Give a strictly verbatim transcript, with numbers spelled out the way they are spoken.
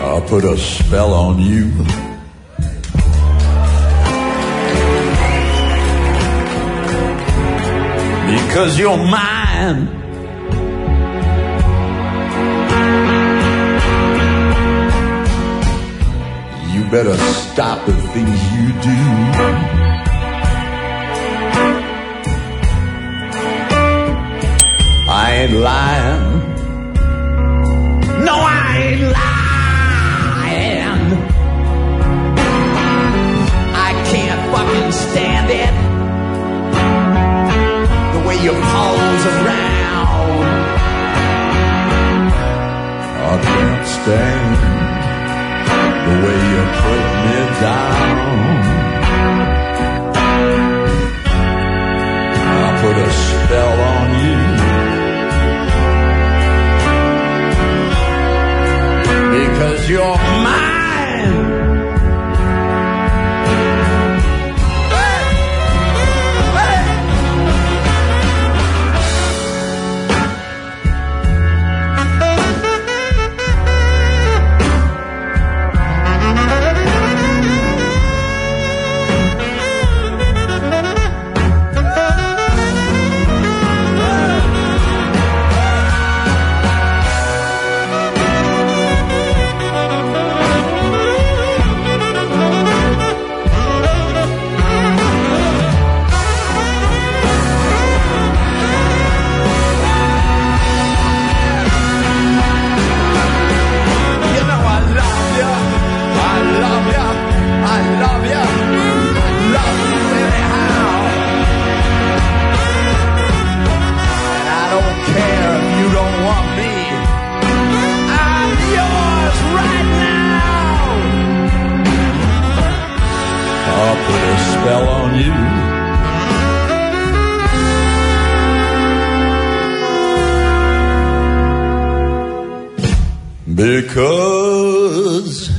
I'll put a spell on you. Because you're mine. You better stop the things you do. I ain't lying. No, I ain't lying. I can't fucking stand it. The way you pose around. I can't stand the way you put me down. I put a spell on you. Because you're mine. Spell on you. Because